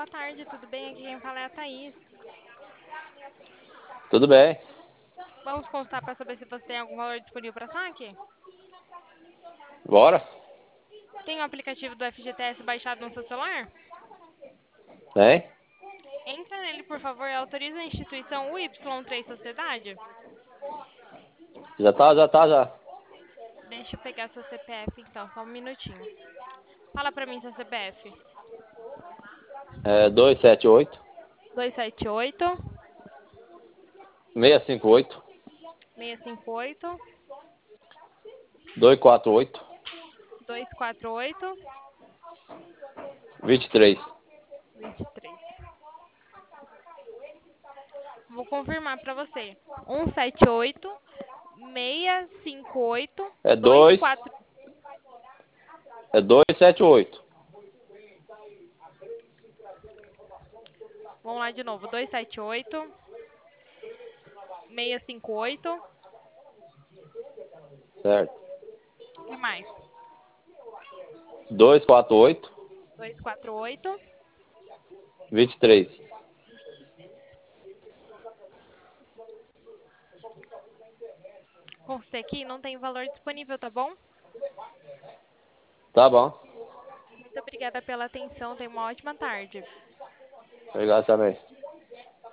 boa tarde, tudo bem? Aqui quem fala é a Thaís. Tudo bem. Vamos consultar para saber se você tem algum valor disponível para saque? Bora? Tem o aplicativo do FGTS baixado no seu celular? Tem? Entra nele, por favor, e autoriza a instituição UY3 Sociedade. Já tá. Deixa eu pegar seu CPF então, só um minutinho. Fala para mim seu CPF. 278 278 658 658 248 248 23. 23. Vou confirmar para você. 178 658 É 2 24. é 278. Vamos lá de novo. 278 658. Certo. Que mais? 248 248 23. 23. Com você aqui não tem valor disponível, tá bom? Tá bom. Muito obrigada pela atenção. Tenha uma ótima tarde. Obrigado também.